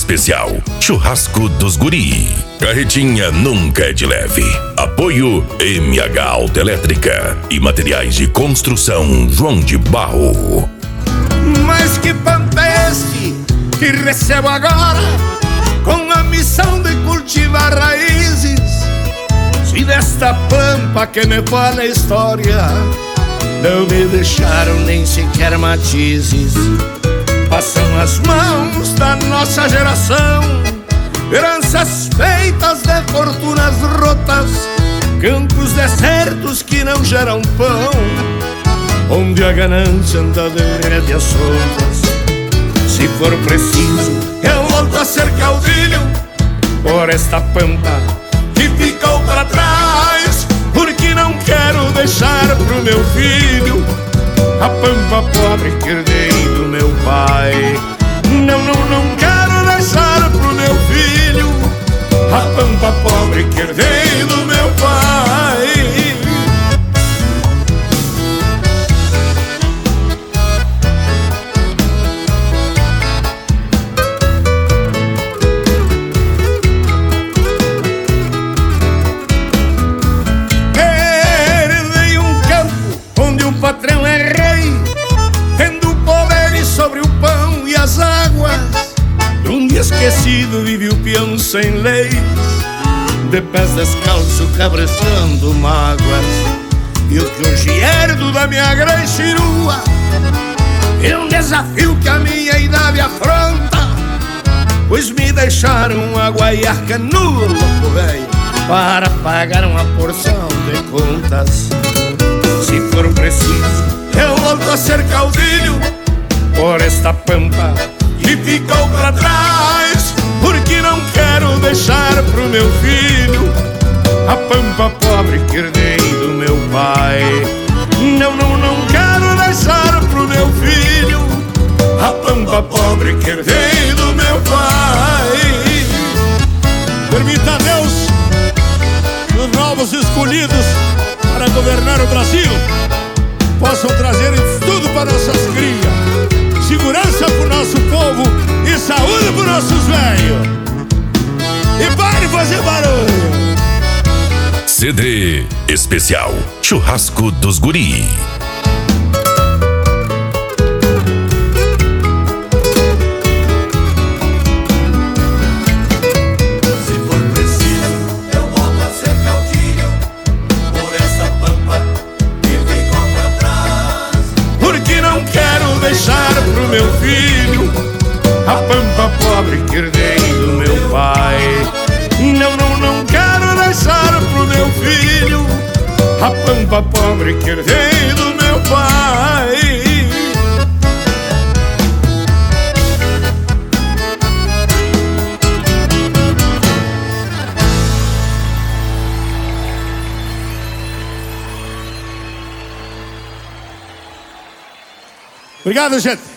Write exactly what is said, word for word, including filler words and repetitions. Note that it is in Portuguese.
Especial Churrasco dos Guri. Carretinha nunca é de leve. Apoio M H Autoelétrica e Materiais de Construção João de Barro. Mas que pampa é este que recebo agora, com a missão de cultivar raízes? Se desta pampa que me fala a história não me deixaram nem sequer matizes. Passam as mãos da nossa geração heranças feitas de fortunas rotas, campos desertos que não geram pão, onde a ganância anda de rédeas soltas. Se for preciso, eu volto a ser caudilho por esta pampa que ficou para trás, porque não quero deixar pro meu filho a pampa pobre que herdei do meu pai. Não, não, não quero deixar pro meu filho a pampa pobre que herdei do meu pai. Herdei um campo onde um patrão é rei, tendo poderes sobre o pão e as águas. Num dia esquecido vive o peão sem leis, de pés descalço cabreçando mágoas. E o que hoje herdo da minha grande chirua é um desafio que a minha idade afronta, pois me deixaram a guaiaca nua, louco velho, para pagar uma porção de contas. Se for preciso, eu volto a ser caudilho por esta pampa que ficou pra trás, porque não quero deixar pro meu filho a pampa pobre que herdei do meu pai. Não, não, não quero deixar pro meu filho a pampa pobre que herdei do meu pai. Permita a Deus que os novos escolhidos para governar o Brasil possam trazer tudo para nossas crias, segurança pro nosso povo e saúde pro nossos velhos. E pare de fazer barulho. C D Especial Churrasco dos Guri. Deixar pro meu filho a pampa pobre que herdei do meu pai. Não, não, não quero deixar pro meu filho a pampa pobre que herdei do meu pai. Obrigado, gente.